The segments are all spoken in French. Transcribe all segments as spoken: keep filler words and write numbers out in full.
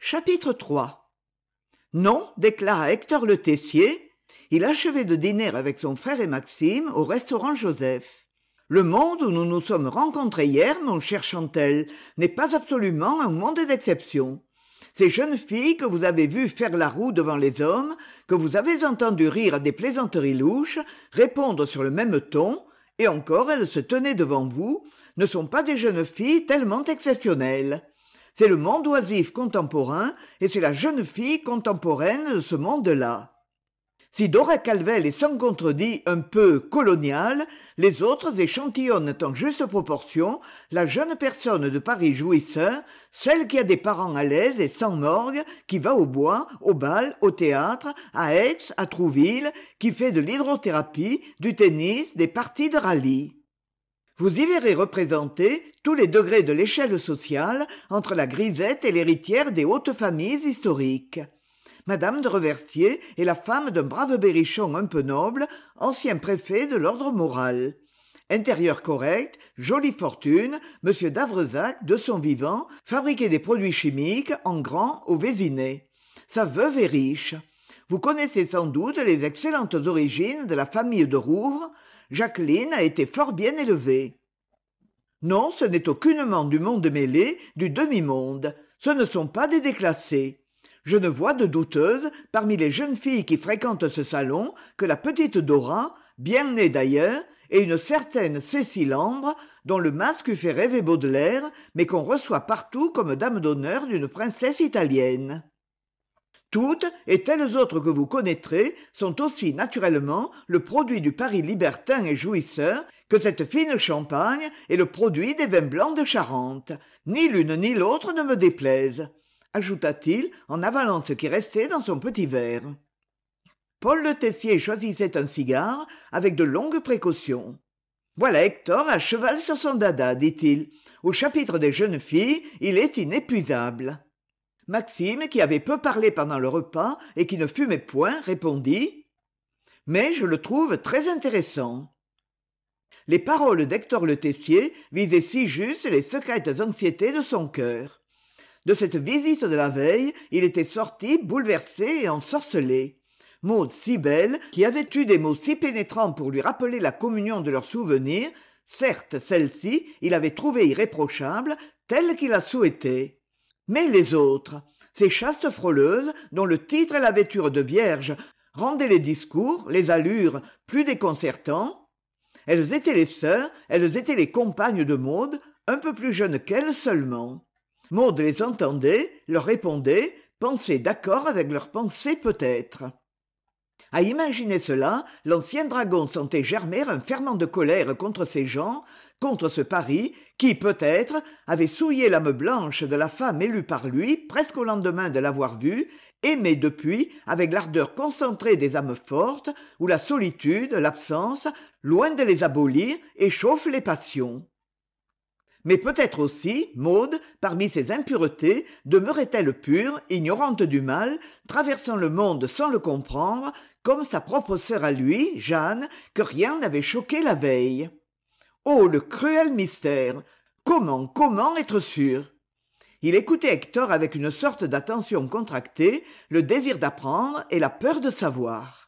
Chapitre trois. Non, déclara Hector Le Tessier. Il achevait de dîner avec son frère et Maxime au restaurant Joseph. Le monde où nous nous sommes rencontrés hier, mon cher Chantel, n'est pas absolument un monde d'exception. Ces jeunes filles que vous avez vues faire la roue devant les hommes, que vous avez entendues rire à des plaisanteries louches, répondre sur le même ton, et encore elles se tenaient devant vous, ne sont pas des jeunes filles tellement exceptionnelles. C'est le monde oisif contemporain et c'est la jeune fille contemporaine de ce monde-là. Si Dora Calvel est sans contredit un peu coloniale, les autres échantillonnent en juste proportion la jeune personne de Paris jouisseur, celle qui a des parents à l'aise et sans morgue, qui va au bois, au bal, au théâtre, à Aix, à Trouville, qui fait de l'hydrothérapie, du tennis, des parties de rallye. Vous y verrez représentés tous les degrés de l'échelle sociale entre la grisette et l'héritière des hautes familles historiques. Madame de Reversier est la femme d'un brave berrichon un peu noble, ancien préfet de l'ordre moral. Intérieur correct, jolie fortune, monsieur d'Avrezac, de son vivant, fabriquait des produits chimiques en grand au Vésinet. Sa veuve est riche. Vous connaissez sans doute les excellentes origines de la famille de Rouvre. Jacqueline a été fort bien élevée. Non, ce n'est aucunement du monde mêlé, du demi-monde. Ce ne sont pas des déclassés. Je ne vois de douteuse, parmi les jeunes filles qui fréquentent ce salon, que la petite Dora, bien née d'ailleurs, et une certaine Cécile Ambre, dont le masque eût fait rêver Baudelaire, mais qu'on reçoit partout comme dame d'honneur d'une princesse italienne. Toutes, et telles autres que vous connaîtrez, sont aussi naturellement le produit du Paris libertin et jouisseur que cette fine Champagne est le produit des vins blancs de Charente. Ni l'une ni l'autre ne me déplaisent, ajouta-t-il en avalant ce qui restait dans son petit verre. Paul Le Tessier choisissait un cigare avec de longues précautions. Voilà Hector à cheval sur son dada, dit-il. Au chapitre des jeunes filles, il est inépuisable. Maxime, qui avait peu parlé pendant le repas et qui ne fumait point, répondit « Mais je le trouve très intéressant. » Les paroles d'Hector Le Tessier visaient si juste les secrètes anxiétés de son cœur. De cette visite de la veille, il était sorti bouleversé et ensorcelé. Maud si belle, qui avait eu des mots si pénétrants pour lui rappeler la communion de leurs souvenirs, certes celle-ci, il avait trouvé irréprochable, telle qu'il la souhaitait. Mais les autres, ces chastes frôleuses, dont le titre et la vêture de vierge rendaient les discours, les allures plus déconcertants, elles étaient les sœurs, elles étaient les compagnes de Maud, un peu plus jeunes qu'elles seulement. Maud les entendait, leur répondait, pensait d'accord avec leurs pensées peut-être. À imaginer cela, l'ancien dragon sentait germer un ferment de colère contre ces gens, contre ce Paris qui, peut-être, avait souillé l'âme blanche de la femme élue par lui presque au lendemain de l'avoir vue, aimée depuis avec l'ardeur concentrée des âmes fortes, où la solitude, l'absence, loin de les abolir, échauffent les passions. Mais peut-être aussi, Maud, parmi ces impuretés, demeurait-elle pure, ignorante du mal, traversant le monde sans le comprendre, comme sa propre sœur à lui, Jeanne, que rien n'avait choqué la veille. Oh, le cruel mystère! Comment, comment être sûr? Il écoutait Hector avec une sorte d'attention contractée, le désir d'apprendre et la peur de savoir.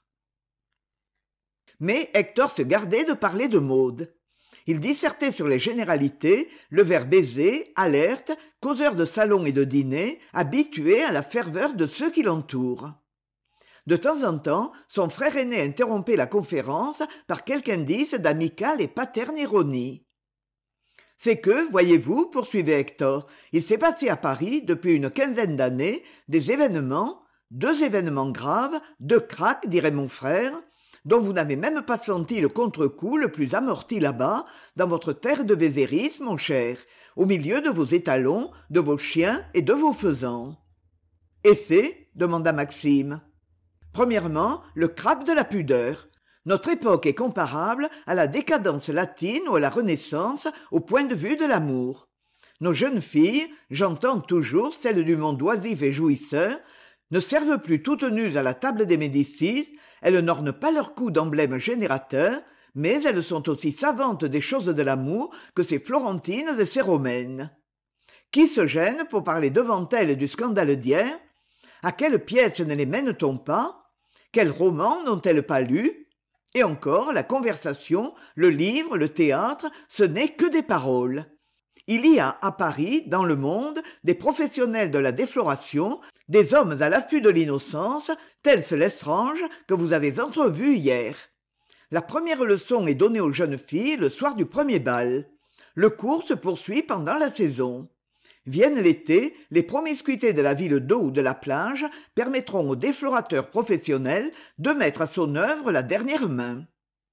Mais Hector se gardait de parler de Maud. Il dissertait sur les généralités, le vers baisé, alerte, causeur de salon et de dîner, habitué à la ferveur de ceux qui l'entourent. De temps en temps, son frère aîné interrompait la conférence par quelque indice d'amicale et paterne ironie. « C'est que, voyez-vous, poursuivait Hector, il s'est passé à Paris, depuis une quinzaine d'années, des événements, deux événements graves, deux cracks, dirait mon frère, dont vous n'avez même pas senti le contre-coup le plus amorti là-bas, dans votre terre de Vézéris, mon cher, au milieu de vos étalons, de vos chiens et de vos faisans. »« Et c'est » demanda Maxime. « Premièrement, le krach de la pudeur. Notre époque est comparable à la décadence latine ou à la Renaissance au point de vue de l'amour. Nos jeunes filles, j'entends toujours celles du monde oisif et jouisseur, ne servent plus toutes nues à la table des Médicis, elles n'ornent pas leur cou d'emblèmes générateurs, mais elles sont aussi savantes des choses de l'amour que ces Florentines et ces Romaines. Qui se gêne pour parler devant elle du scandale d'hier? À quelle pièce ne les mène-t-on pas? Quels romans n'ont-elles pas lus? Et encore, la conversation, le livre, le théâtre, ce n'est que des paroles. Il y a à Paris, dans le monde, des professionnels de la défloration, des hommes à l'affût de l'innocence, tels Lestrange que vous avez entrevus hier. La première leçon est donnée aux jeunes filles le soir du premier bal. Le cours se poursuit pendant la saison. Vienne l'été, les promiscuités de la ville d'eau ou de la plage permettront au déflorateur professionnel de mettre à son œuvre la dernière main.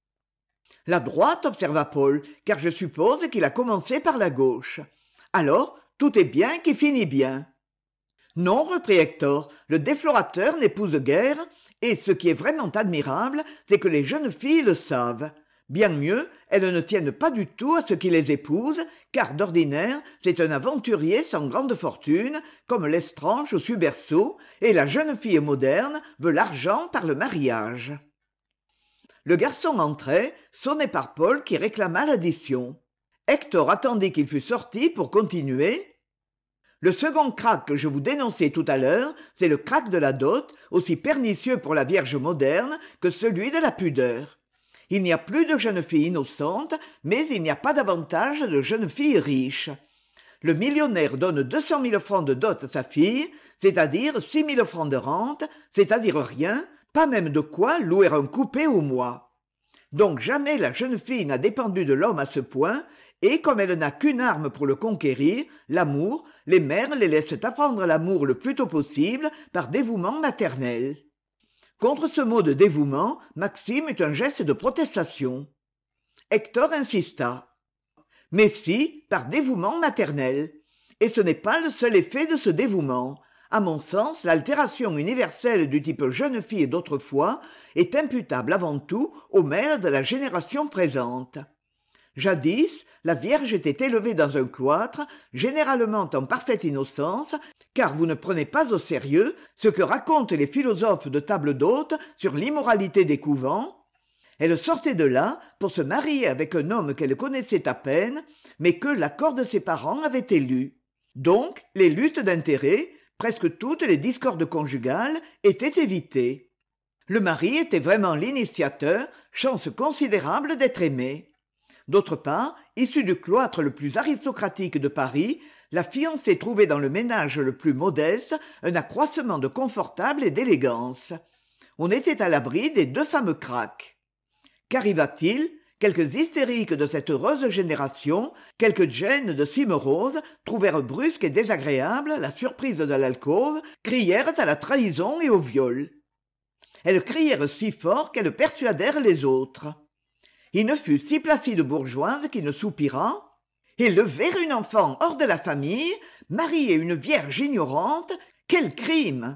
La droite, observa Paul, car je suppose qu'il a commencé par la gauche. Alors, tout est bien qui finit bien. Non, reprit Hector, le déflorateur n'épouse guère, et ce qui est vraiment admirable, c'est que les jeunes filles le savent. Bien mieux, elles ne tiennent pas du tout à ce qui les épouse, car d'ordinaire, c'est un aventurier sans grande fortune, comme Lestrange ou Suberceau, et la jeune fille moderne veut l'argent par le mariage. Le garçon entrait, sonné par Paul qui réclama l'addition. Hector attendit qu'il fût sorti pour continuer. Le second crack que je vous dénonçais tout à l'heure, c'est le crack de la dot, aussi pernicieux pour la Vierge moderne que celui de la pudeur. Il n'y a plus de jeunes filles innocentes, mais il n'y a pas davantage de jeunes filles riches. Le millionnaire donne deux cent mille francs de dot à sa fille, c'est-à-dire six mille francs de rente, c'est-à-dire rien, pas même de quoi louer un coupé au mois. Donc jamais la jeune fille n'a dépendu de l'homme à ce point, et comme elle n'a qu'une arme pour le conquérir, l'amour, les mères les laissent apprendre l'amour le plus tôt possible par dévouement maternel. Contre ce mot de dévouement, Maxime eut un geste de protestation. Hector insista. Mais si, par dévouement maternel. Et ce n'est pas le seul effet de ce dévouement. À mon sens, l'altération universelle du type jeune fille d'autrefois est imputable avant tout aux mères de la génération présente. Jadis, la Vierge était élevée dans un cloître, généralement en parfaite innocence, car vous ne prenez pas au sérieux ce que racontent les philosophes de table d'hôte sur l'immoralité des couvents. Elle sortait de là pour se marier avec un homme qu'elle connaissait à peine, mais que l'accord de ses parents avait élu. Donc, les luttes d'intérêts, presque toutes les discordes conjugales, étaient évitées. Le mari était vraiment l'initiateur, chance considérable d'être aimé. D'autre part, issue du cloître le plus aristocratique de Paris, la fiancée trouvait dans le ménage le plus modeste un accroissement de confortable et d'élégance. On était à l'abri des deux fameux cracks. Qu'arriva-t-il? Quelques hystériques de cette heureuse génération, quelques Jane de Cimerose, trouvèrent brusque et désagréable la surprise de l'alcôve, crièrent à la trahison et au viol. Elles crièrent si fort qu'elles persuadèrent les autres. Il ne fut si placide bourgeoise qui ne soupira. Élever une enfant hors de la famille, marier une vierge ignorante, quel crime!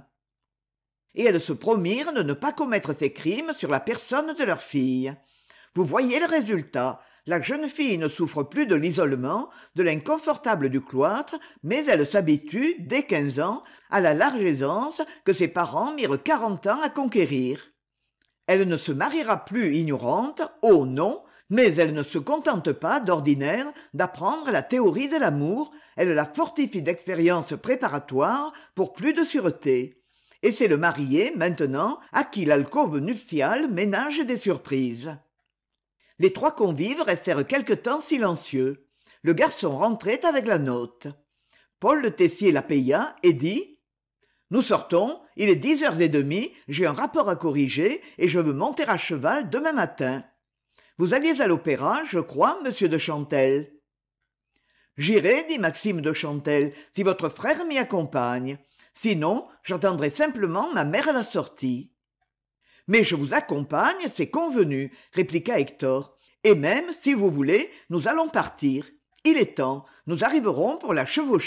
Et elles se promirent de ne pas commettre ces crimes sur la personne de leur fille. Vous voyez le résultat. La jeune fille ne souffre plus de l'isolement, de l'inconfortable du cloître, mais elle s'habitue, dès quinze ans, à la large aisance que ses parents mirent quarante ans à conquérir. Elle ne se mariera plus ignorante, oh non, mais elle ne se contente pas, d'ordinaire, d'apprendre la théorie de l'amour, elle la fortifie d'expériences préparatoires pour plus de sûreté. Et c'est le marié, maintenant, à qui l'alcôve nuptiale ménage des surprises. Les trois convives restèrent quelque temps silencieux. Le garçon rentrait avec la note. Paul le Tessier la paya et dit « Nous sortons, il est dix heures et demie, j'ai un rapport à corriger et je veux monter à cheval demain matin. Vous alliez à l'opéra, je crois, monsieur de Chantelle. »« J'irai, dit Maxime de Chantelle, si votre frère m'y accompagne. Sinon, j'attendrai simplement ma mère à la sortie. »« Mais je vous accompagne, c'est convenu, répliqua Hector. Et même, si vous voulez, nous allons partir. Il est temps, nous arriverons pour la chevaucher. »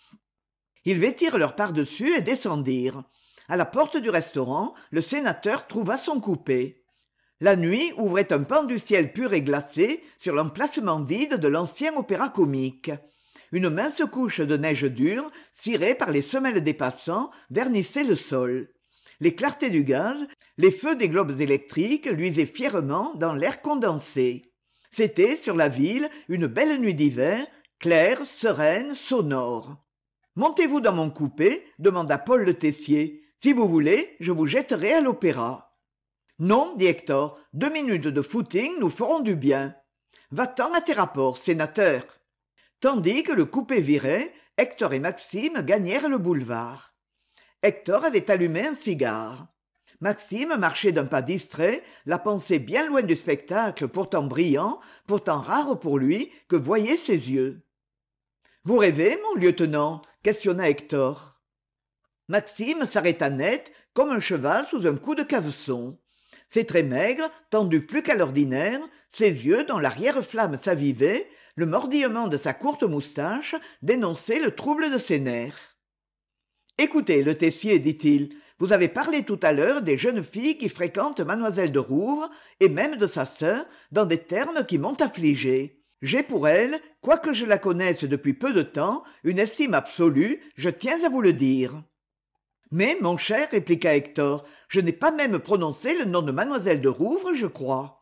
Ils vêtirent leur pardessus et descendirent. À la porte du restaurant, le sénateur trouva son coupé. La nuit ouvrait un pan du ciel pur et glacé sur l'emplacement vide de l'ancien opéra-comique. Une mince couche de neige dure, cirée par les semelles des passants, vernissait le sol. Les clartés du gaz, les feux des globes électriques luisaient fièrement dans l'air condensé. C'était, sur la ville, une belle nuit d'hiver, claire, sereine, sonore. « Montez-vous dans mon coupé, demanda Paul le Tessier. Si vous voulez, je vous jetterai à l'opéra. Non, dit Hector, deux minutes de footing nous feront du bien. Va-t'en à tes rapports, sénateur. Tandis que le coupé virait, Hector et Maxime gagnèrent le boulevard. Hector avait allumé un cigare. Maxime marchait d'un pas distrait, la pensée bien loin du spectacle pourtant brillant, pourtant rare pour lui, que voyaient ses yeux. « Vous rêvez, mon lieutenant ?» questionna Hector. Maxime s'arrêta net, comme un cheval sous un coup de caveçon. Ses traits maigres, tendus plus qu'à l'ordinaire, ses yeux dont l'arrière-flamme s'avivait, le mordillement de sa courte moustache dénonçaient le trouble de ses nerfs. « Écoutez, le Tessier, dit-il, vous avez parlé tout à l'heure des jeunes filles qui fréquentent mademoiselle de Rouvre, et même de sa sœur, dans des termes qui m'ont affligé. J'ai pour elle, quoique je la connaisse depuis peu de temps, une estime absolue, je tiens à vous le dire. » Mais, mon cher, répliqua Hector, je n'ai pas même prononcé le nom de mademoiselle de Rouvre, je crois.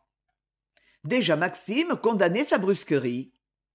Déjà Maxime condamnait sa brusquerie.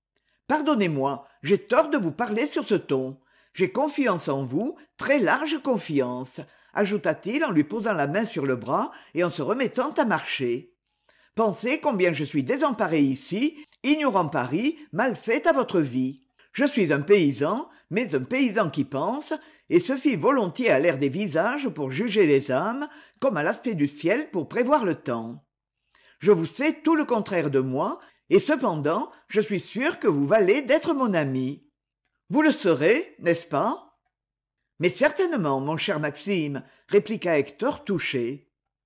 « Pardonnez-moi, j'ai tort de vous parler sur ce ton. J'ai confiance en vous, très large confiance, ajouta-t-il en lui posant la main sur le bras et en se remettant à marcher. Pensez combien je suis désemparé ici, ignorant Paris, mal fait à votre vie. Je suis un paysan, mais un paysan qui pense, et se fie volontiers à l'air des visages pour juger les âmes, comme à l'aspect du ciel pour prévoir le temps. Je vous sais tout le contraire de moi, et cependant, je suis sûr que vous valez d'être mon ami. Vous le serez, n'est-ce pas ? Mais certainement, mon cher Maxime, répliqua Hector touché.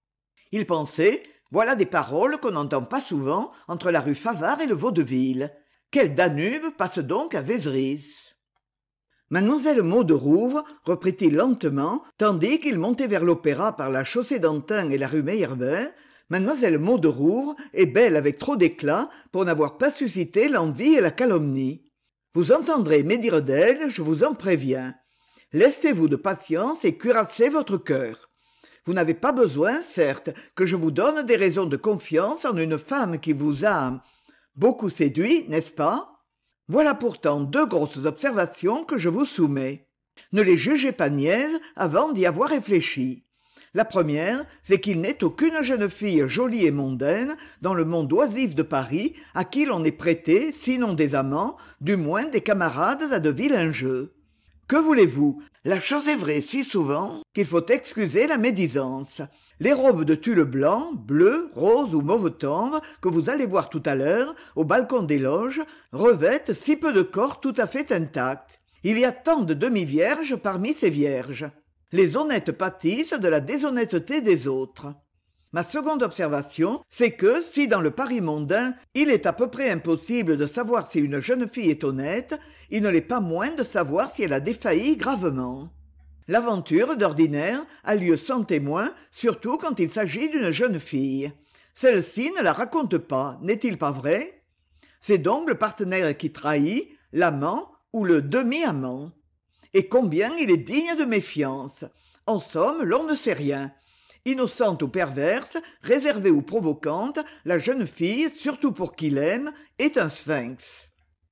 Il pensait, voilà des paroles qu'on n'entend pas souvent entre la rue Favart et le Vaudeville. Quel Danube passe donc à Vézeris ? Mademoiselle Maud de Rouvre, reprit-il lentement, tandis qu'il montait vers l'opéra par la chaussée d'Antin et la rue Meyerbeer, Mademoiselle Maud de Rouvre est belle avec trop d'éclat pour n'avoir pas suscité l'envie et la calomnie. Vous entendrez médire d'elle, je vous en préviens. Lestez-vous de patience et cuirassez votre cœur. Vous n'avez pas besoin, certes, que je vous donne des raisons de confiance en une femme qui vous a beaucoup séduit, n'est-ce pas ? Voilà pourtant deux grosses observations que je vous soumets. Ne les jugez pas niaises avant d'y avoir réfléchi. La première, c'est qu'il n'est aucune jeune fille jolie et mondaine dans le monde oisif de Paris à qui l'on ait prêté, sinon des amants, du moins des camarades à de vilains jeux. Que voulez-vous ? La chose est vraie si souvent qu'il faut excuser la médisance. Les robes de tulle blanc, bleu, rose ou mauve tendre que vous allez voir tout à l'heure au balcon des loges revêtent si peu de corps tout à fait intacts. Il y a tant de demi-vierges parmi ces vierges. Les honnêtes pâtissent de la déshonnêteté des autres. Ma seconde observation, c'est que si dans le Paris mondain, il est à peu près impossible de savoir si une jeune fille est honnête, il ne l'est pas moins de savoir si elle a défailli gravement. L'aventure, d'ordinaire, a lieu sans témoin, surtout quand il s'agit d'une jeune fille. Celle-ci ne la raconte pas, n'est-il pas vrai ? C'est donc le partenaire qui trahit, l'amant ou le demi-amant. Et combien il est digne de méfiance. En somme, l'on ne sait rien. Innocente ou perverse, réservée ou provocante, la jeune fille, surtout pour qui l'aime, est un sphinx.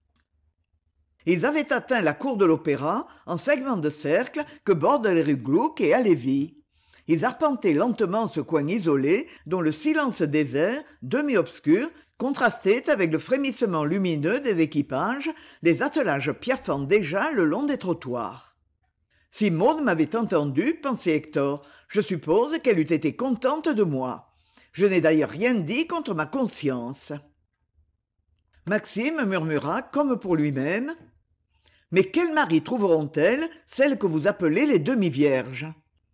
Ils avaient atteint la cour de l'opéra, en segment de cercle que bordent les rues Gluck et Halévy. Ils arpentaient lentement ce coin isolé, dont le silence désert, demi-obscur, contrastait avec le frémissement lumineux des équipages, des attelages piaffant déjà le long des trottoirs. Si Maud m'avait entendu, pensait Hector, je suppose qu'elle eût été contente de moi. Je n'ai d'ailleurs rien dit contre ma conscience. Maxime murmura comme pour lui-même « Mais quel mari trouveront-elles, celles que vous appelez les demi-vierges ?»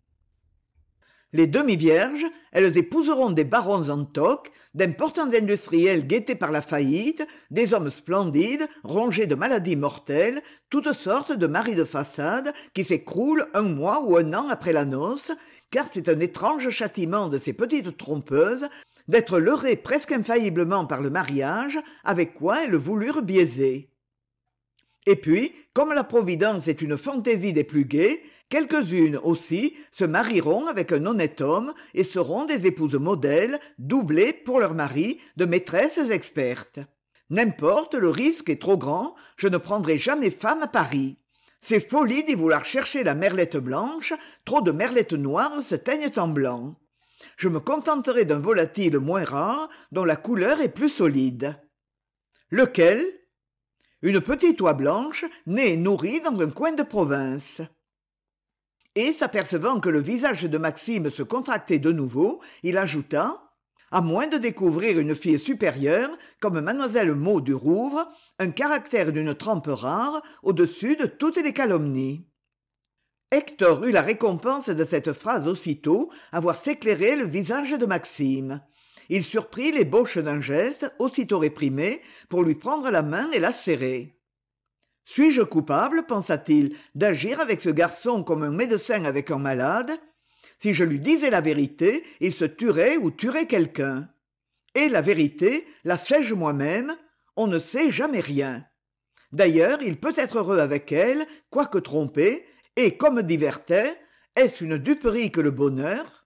Les demi-vierges, elles épouseront des barons en toque, d'importants industriels guettés par la faillite, des hommes splendides, rongés de maladies mortelles, toutes sortes de maris de façade qui s'écroulent un mois ou un an après la noce, car c'est un étrange châtiment de ces petites trompeuses d'être leurrées presque infailliblement par le mariage, avec quoi elles voulurent biaiser. Et puis, comme la Providence est une fantaisie des plus gaies, quelques-unes aussi se marieront avec un honnête homme et seront des épouses modèles, doublées pour leur mari de maîtresses expertes. N'importe, le risque est trop grand, je ne prendrai jamais femme à Paris. C'est folie d'y vouloir chercher la merlette blanche, trop de merlettes noires se teignent en blanc. Je me contenterai d'un volatile moins rare, dont la couleur est plus solide. Lequel? Une petite oie blanche, née et nourrie dans un coin de province. Et, s'apercevant que le visage de Maxime se contractait de nouveau, il ajouta: à moins de découvrir une fille supérieure, comme mademoiselle Maud du Rouvre, un caractère d'une trempe rare, au-dessus de toutes les calomnies. Hector eut la récompense de cette phrase aussitôt, à voir s'éclairer le visage de Maxime. Il surprit l'ébauche d'un geste, aussitôt réprimé, pour lui prendre la main et la serrer. Suis-je coupable, pensa-t-il, d'agir avec ce garçon comme un médecin avec un malade? Si je lui disais la vérité, il se tuerait ou tuerait quelqu'un. Et la vérité, la sais-je moi-même? On ne sait jamais rien. D'ailleurs, il peut être heureux avec elle, quoique trompé, et, comme dit Werther, est-ce une duperie que le bonheur?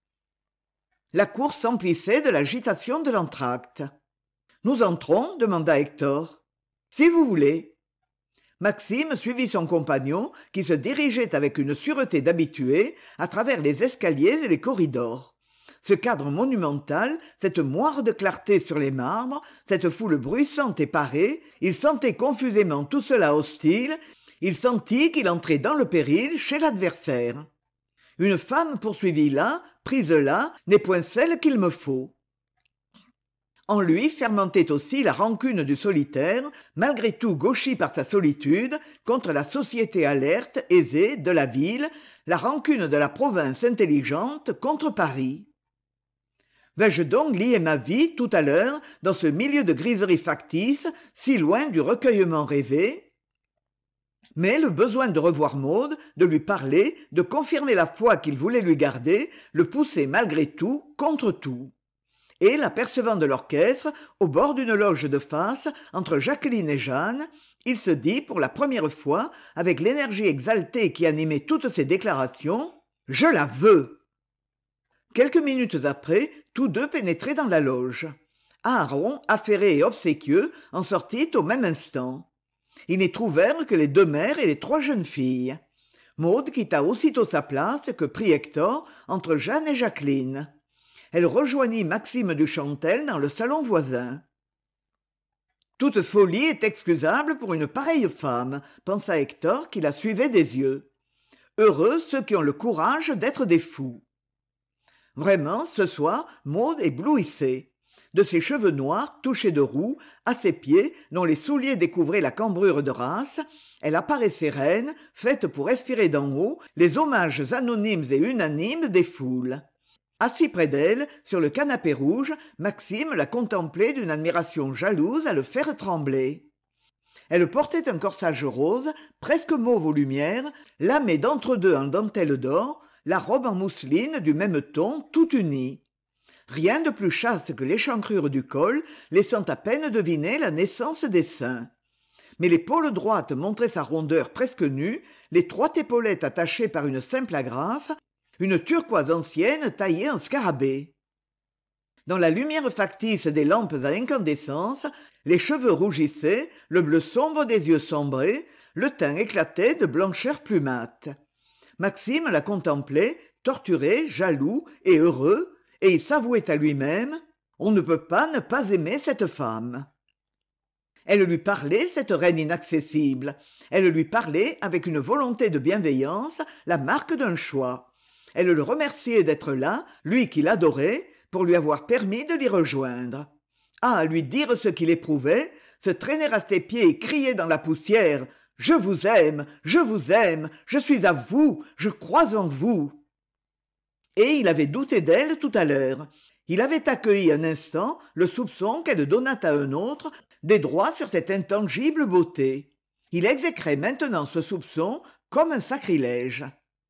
La cour s'emplissait de l'agitation de l'entr'acte. « Nous entrons » demanda Hector. « Si vous voulez. » Maxime suivit son compagnon, qui se dirigeait avec une sûreté d'habitué à travers les escaliers et les corridors. Ce cadre monumental, cette moire de clarté sur les marbres, cette foule bruissante et parée, il sentait confusément tout cela hostile, il sentit qu'il entrait dans le péril chez l'adversaire. Une femme poursuivie là, prise là, n'est point celle qu'il me faut. En lui fermentait aussi la rancune du solitaire, malgré tout gauchi par sa solitude, contre la société alerte, aisée, de la ville, la rancune de la province intelligente contre Paris. Vais-je donc lier ma vie, tout à l'heure, dans ce milieu de griseries factices, si loin du recueillement rêvé? Mais le besoin de revoir Maud, de lui parler, de confirmer la foi qu'il voulait lui garder, le poussait malgré tout contre tout. Et, l'apercevant de l'orchestre, au bord d'une loge de face, entre Jacqueline et Jeanne, il se dit, pour la première fois, avec l'énergie exaltée qui animait toutes ses déclarations, « Je la veux !» Quelques minutes après, tous deux pénétraient dans la loge. Aaron, affairé et obséquieux, en sortit au même instant. Ils n'y trouvèrent que les deux mères et les trois jeunes filles. Maud quitta aussitôt sa place que prit Hector entre Jeanne et Jacqueline. Elle rejoignit Maxime Duchantel dans le salon voisin. « Toute folie est excusable pour une pareille femme, » pensa Hector qui la suivait des yeux. « Heureux ceux qui ont le courage d'être des fous. » Vraiment, ce soir, Maud éblouissait. De ses cheveux noirs, touchés de roux, à ses pieds, dont les souliers découvraient la cambrure de race, elle apparaissait reine, faite pour respirer d'en haut les hommages anonymes et unanimes des foules. Assis près d'elle, sur le canapé rouge, Maxime la contemplait d'une admiration jalouse à le faire trembler. Elle portait un corsage rose, presque mauve aux lumières, lamé d'entre-deux en dentelle d'or, la robe en mousseline du même ton, tout unie. Rien de plus chaste que l'échancrure du col, laissant à peine deviner la naissance des seins. Mais l'épaule droite montrait sa rondeur presque nue, l'étroite épaulette attachée par une simple agrafe, une turquoise ancienne taillée en scarabée. Dans la lumière factice des lampes à incandescence, les cheveux rougissaient, le bleu sombre des yeux sombrait, le teint éclatait de blancheur plus mate. Maxime la contemplait, torturé, jaloux et heureux, et il s'avouait à lui-même « On ne peut pas ne pas aimer cette femme ». Elle lui parlait, cette reine inaccessible. Elle lui parlait avec une volonté de bienveillance, la marque d'un choix. Elle le remerciait d'être là, lui qui l'adorait, pour lui avoir permis de l'y rejoindre. Ah, lui dire ce qu'il éprouvait, se traîner à ses pieds et crier dans la poussière « Je vous aime, je vous aime, je suis à vous, je crois en vous !» Et il avait douté d'elle tout à l'heure. Il avait accueilli un instant le soupçon qu'elle donnât à un autre des droits sur cette intangible beauté. Il exécrait maintenant ce soupçon comme un sacrilège.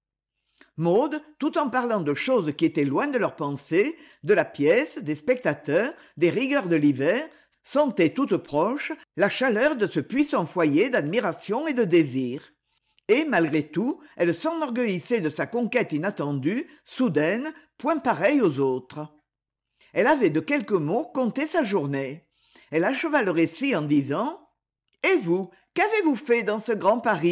Maud, tout en parlant de choses qui étaient loin de leurs pensées, de la pièce, des spectateurs, des rigueurs de l'hiver, sentait toute proche la chaleur de ce puissant foyer d'admiration et de désir. Et, malgré tout, elle s'enorgueillissait de sa conquête inattendue, soudaine, point pareille aux autres. Elle avait de quelques mots compté sa journée. Elle acheva le récit en disant « Et vous, qu'avez-vous fait dans ce grand Paris ?»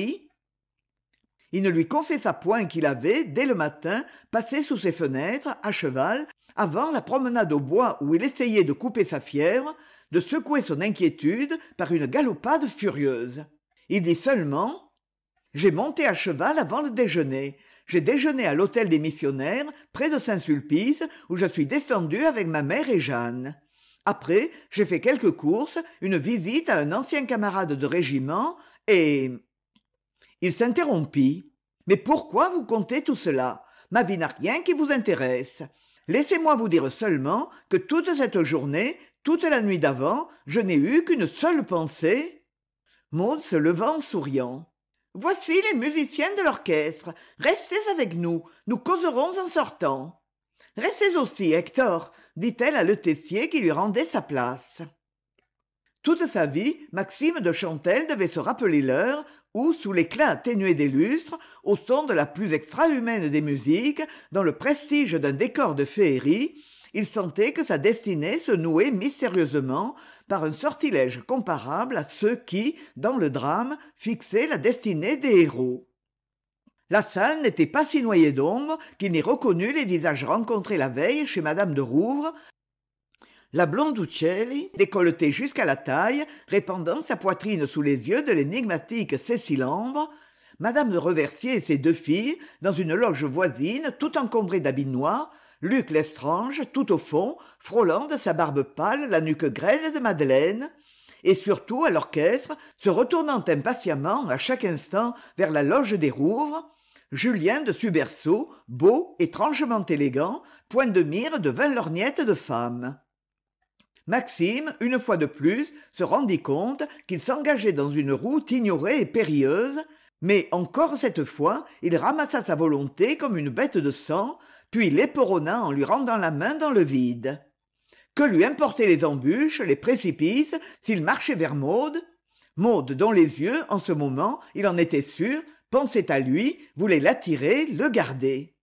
Il ne lui confessa point qu'il avait, dès le matin, passé sous ses fenêtres, à cheval, avant la promenade au bois où il essayait de couper sa fièvre, de secouer son inquiétude par une galopade furieuse. Il dit seulement « J'ai monté à cheval avant le déjeuner. J'ai déjeuné à l'hôtel des missionnaires, près de Saint-Sulpice, où je suis descendu avec ma mère et Jeanne. Après, j'ai fait quelques courses, une visite à un ancien camarade de régiment, et... » Il s'interrompit. « Mais pourquoi vous contez tout cela ? Ma vie n'a rien qui vous intéresse. Laissez-moi vous dire seulement que toute cette journée, toute la nuit d'avant, je n'ai eu qu'une seule pensée. » Maud se leva en souriant. « Voici les musiciens de l'orchestre. Restez avec nous, nous causerons en sortant. »« Restez aussi, Hector, » dit-elle à Le Tessier qui lui rendait sa place. Toute sa vie, Maxime de Chantelle devait se rappeler l'heure où, sous l'éclat atténué des lustres, au son de la plus extra-humaine des musiques, dans le prestige d'un décor de féerie, il sentait que sa destinée se nouait mystérieusement par un sortilège comparable à ceux qui, dans le drame, fixaient la destinée des héros. La salle n'était pas si noyée d'ombre qu'il n'y reconnut les visages rencontrés la veille chez madame de Rouvre, la blonde Uccelli, décolletée jusqu'à la taille, répandant sa poitrine sous les yeux de l'énigmatique Cécile Ambre, madame de Reversier et ses deux filles, dans une loge voisine, tout encombrée d'habits noirs, Luc Lestrange, tout au fond, frôlant de sa barbe pâle la nuque grêle de Madeleine, et surtout à l'orchestre, se retournant impatiemment à chaque instant vers la loge des Rouvres, Julien de Suberceau, beau, étrangement élégant, point de mire de vingt lorgnettes de femme. Maxime, une fois de plus, se rendit compte qu'il s'engageait dans une route ignorée et périlleuse, mais encore cette fois, il ramassa sa volonté comme une bête de sang, puis l'éperonna en lui rendant la main dans le vide. Que lui importaient les embûches, les précipices, s'il marchait vers Maud ? Maud, dont les yeux, en ce moment, il en était sûr, pensaient à lui, voulaient l'attirer, le garder.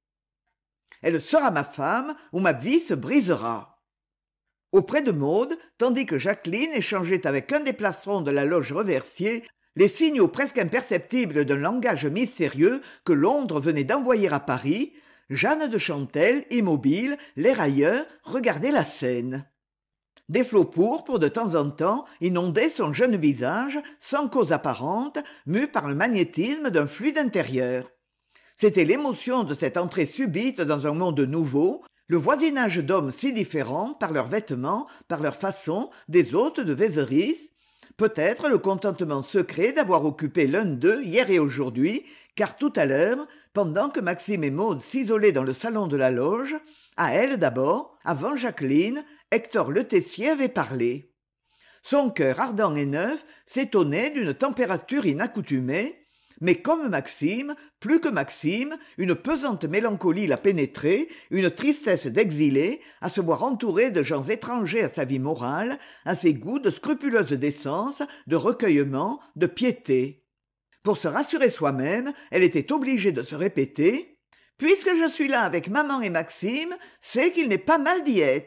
« Elle sera ma femme, ou ma vie se brisera. » Auprès de Maud, tandis que Jacqueline échangeait avec un des placerons de la loge Reversier les signaux presque imperceptibles d'un langage mystérieux que Londres venait d'envoyer à Paris, Jeanne de Chantelle, immobile, l'air ailleurs, regardait la scène. Des flots pourpres, de temps en temps, inondaient son jeune visage, sans cause apparente, mue par le magnétisme d'un fluide intérieur. C'était l'émotion de cette entrée subite dans un monde nouveau, le voisinage d'hommes si différents, par leurs vêtements, par leur façon, des hôtes de Vézeris, peut-être le contentement secret d'avoir occupé l'un d'eux hier et aujourd'hui, car tout à l'heure, pendant que Maxime et Maud s'isolaient dans le salon de la loge, à elle d'abord, avant Jacqueline, Hector Le Tessier avait parlé. Son cœur ardent et neuf s'étonnait d'une température inaccoutumée, mais comme Maxime, plus que Maxime, une pesante mélancolie la pénétrait, une tristesse d'exilé, à se voir entouré de gens étrangers à sa vie morale, à ses goûts de scrupuleuse décence, de recueillement, de piété. Pour se rassurer soi-même, elle était obligée de se répéter « Puisque je suis là avec maman et Maxime, c'est qu'il n'est pas mal d'y être ».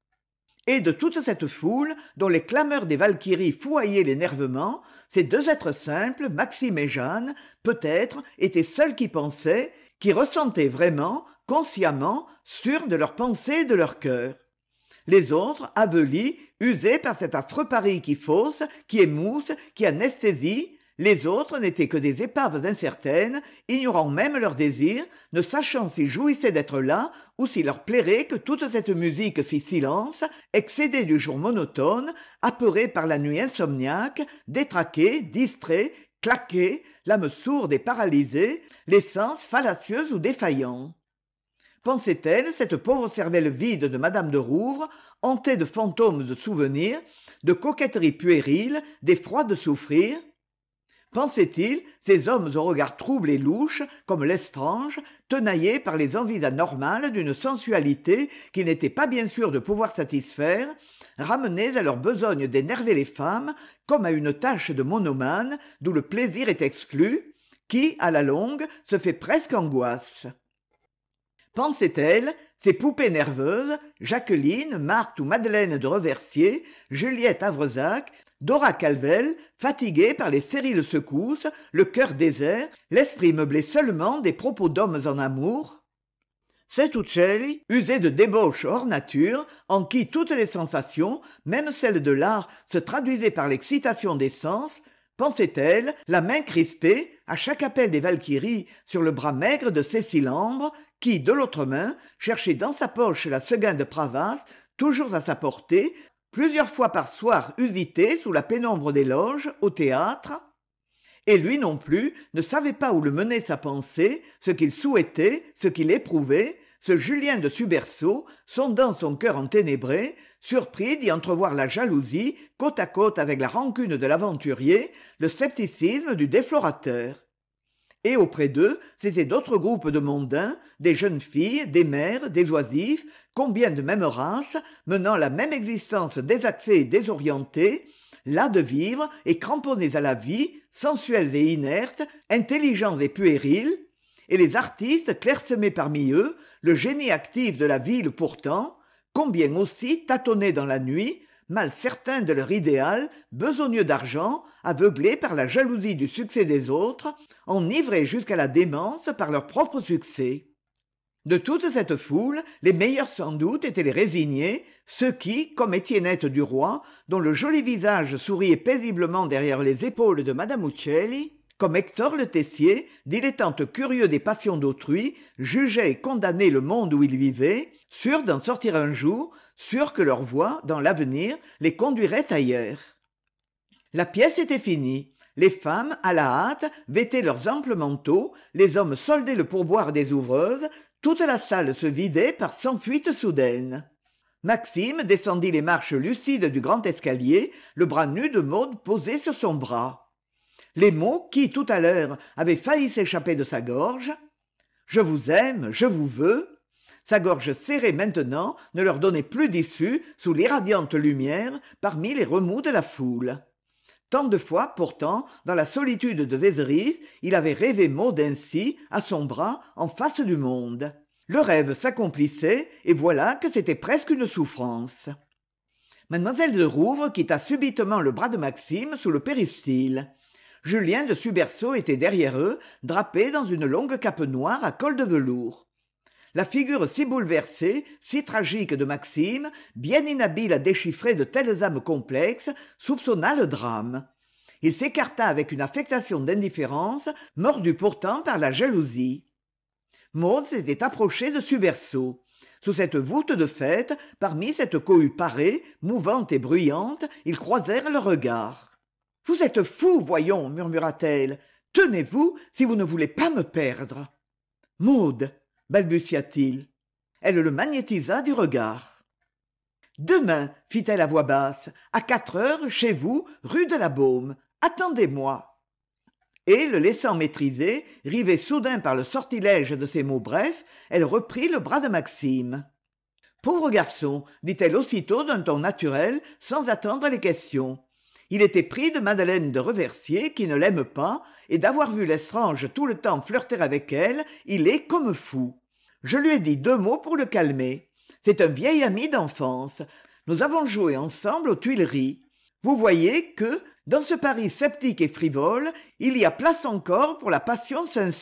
Et de toute cette foule, dont les clameurs des Valkyries fouaillaient l'énervement, ces deux êtres simples, Maxime et Jeanne, peut-être, étaient seuls qui pensaient, qui ressentaient vraiment, consciemment, sûrs de leurs pensées et de leur cœur. Les autres, avelis, usés par cet affreux Paris qui fausse, qui émousse, qui anesthésie, les autres n'étaient que des épaves incertaines, ignorant même leurs désirs, ne sachant s'ils jouissaient d'être là ou s'il leur plairait que toute cette musique fît silence, excédée du jour monotone, apeurée par la nuit insomniaque, détraquée, distrait, claquée, l'âme sourde et paralysée, les sens fallacieux ou défaillants. Pensait-elle, cette pauvre cervelle vide de madame de Rouvre, hantée de fantômes de souvenirs, de coquetteries puériles, d'effroi de souffrir ? Pensait-il, ces hommes au regard trouble et louche, comme Lestrange, tenaillés par les envies anormales d'une sensualité qu'ils n'étaient pas bien sûrs de pouvoir satisfaire, ramenés à leur besogne d'énerver les femmes, comme à une tâche de monomane, d'où le plaisir est exclu, qui, à la longue, se fait presque angoisse. pensait-elle, ces poupées nerveuses, Jacqueline, Marthe ou Madeleine de Reversier, Juliette Havrezac, Dora Calvel, fatiguée par les stériles secousses, le cœur désert, l'esprit meublé seulement des propos d'hommes en amour. C'est Uccelli, usé de débauche hors nature, en qui toutes les sensations, même celles de l'art, se traduisaient par l'excitation des sens, pensait-elle, la main crispée, à chaque appel des Valkyries, sur le bras maigre de Cécile Ambre, qui, de l'autre main, cherchait dans sa poche la sequin de Pravas, toujours à sa portée, plusieurs fois par soir usité sous la pénombre des loges, au théâtre. Et lui non plus ne savait pas où le menait sa pensée, ce qu'il souhaitait, ce qu'il éprouvait, ce Julien de Suberceau, sondant son cœur enténébré, surpris d'y entrevoir la jalousie, côte à côte avec la rancune de l'aventurier, le scepticisme du déflorateur. Et auprès d'eux, c'étaient d'autres groupes de mondains, des jeunes filles, des mères, des oisifs, combien de même race, menant la même existence désaxée et désorientée, las de vivre et cramponnés à la vie, sensuels et inertes, intelligents et puérils, et les artistes clairsemés parmi eux, le génie actif de la ville pourtant, combien aussi tâtonnés dans la nuit, mal certains de leur idéal, besogneux d'argent, aveuglés par la jalousie du succès des autres, enivrés jusqu'à la démence par leur propre succès. De toute cette foule, les meilleurs sans doute étaient les résignés, ceux qui, comme Étiennette du Roi, dont le joli visage souriait paisiblement derrière les épaules de madame Uccelli, comme Hector le Tessier, dilettante curieux des passions d'autrui, jugeaient et condamnaient le monde où ils vivaient, sûrs d'en sortir un jour, sûrs que leur voie, dans l'avenir, les conduirait ailleurs. La pièce était finie. Les femmes, à la hâte, vêtaient leurs amples manteaux, les hommes soldaient le pourboire des ouvreuses, toute la salle se vidait par cent fuites soudaines. Maxime descendit les marches lucides du grand escalier, le bras nu de Maud posé sur son bras. Les mots qui, tout à l'heure, avaient failli s'échapper de sa gorge, « Je vous aime, je vous veux », sa gorge serrée maintenant ne leur donnait plus d'issue sous l'irradiante lumière parmi les remous de la foule. Tant de fois, pourtant, dans la solitude de Vézeris, il avait rêvé Maud ainsi, à son bras, en face du monde. Le rêve s'accomplissait, et voilà que c'était presque une souffrance. Mademoiselle de Rouvre quitta subitement le bras de Maxime sous le péristyle. Julien de Suberceau était derrière eux, drapé dans une longue cape noire à col de velours. La figure si bouleversée, si tragique de Maxime, bien inhabile à déchiffrer de telles âmes complexes, soupçonna le drame. Il s'écarta avec une affectation d'indifférence, mordue pourtant par la jalousie. Maud s'était approchée de Suberceau. Sous cette voûte de fête, parmi cette cohue parée, mouvante et bruyante, ils croisèrent leurs regards. « Vous êtes fou, voyons, murmura-t-elle. Tenez-vous si vous ne voulez pas me perdre. »« Maud !» balbutia-t-il. Elle le magnétisa du regard. « Demain, fit-elle à voix basse, à quatre heures, chez vous, rue de la Baume. Attendez-moi. » Et, le laissant maîtriser, rivée soudain par le sortilège de ces mots brefs, elle reprit le bras de Maxime. « Pauvre garçon, dit-elle aussitôt d'un ton naturel, sans attendre les questions. Il était pris de Madeleine de Reversier, qui ne l'aime pas, et d'avoir vu l'estrange tout le temps flirter avec elle, il est comme fou. Je lui ai dit deux mots pour le calmer. C'est un vieil ami d'enfance. Nous avons joué ensemble aux Tuileries. Vous voyez que, dans ce Paris sceptique et frivole, il y a place encore pour la passion sincère. »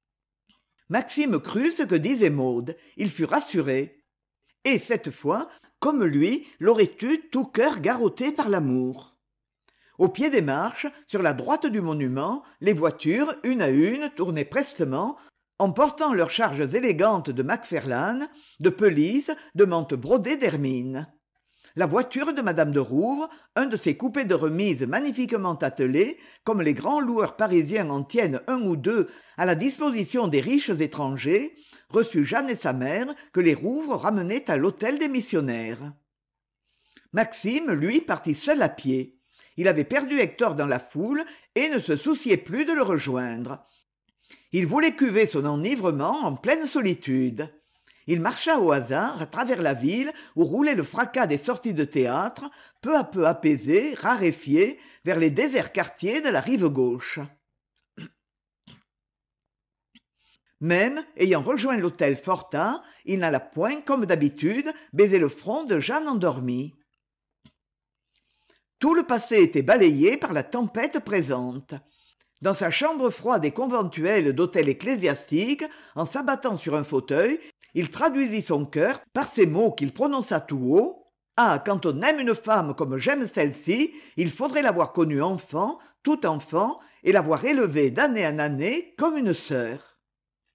Maxime crut ce que disait Maud. Il fut rassuré. Et cette fois, comme lui, l'aurait eu tout cœur garrotté par l'amour. Au pied des marches, sur la droite du monument, les voitures, une à une, tournaient prestement, emportant leurs charges élégantes de Macferlane, de Pelisse, de mantes brodées d'hermine. La voiture de madame de Rouvre, un de ces coupés de remise magnifiquement attelés, comme les grands loueurs parisiens en tiennent un ou deux à la disposition des riches étrangers, reçut Jeanne et sa mère que les Rouvre ramenaient à l'hôtel des missionnaires. Maxime, lui, partit seul à pied. Il avait perdu Hector dans la foule et ne se souciait plus de le rejoindre. Il voulait cuver son enivrement en pleine solitude. Il marcha au hasard à travers la ville où roulait le fracas des sorties de théâtre, peu à peu apaisé, raréfié, vers les déserts quartiers de la rive gauche. Même, ayant rejoint l'hôtel fort tard, il n'alla point, comme d'habitude, baiser le front de Jeanne endormie. Tout le passé était balayé par la tempête présente. Dans sa chambre froide et conventuelle d'hôtel ecclésiastique, en s'abattant sur un fauteuil, il traduisit son cœur par ces mots qu'il prononça tout haut. Ah, quand on aime une femme comme j'aime celle-ci, il faudrait l'avoir connue enfant, tout enfant, et l'avoir élevée d'année en année comme une sœur.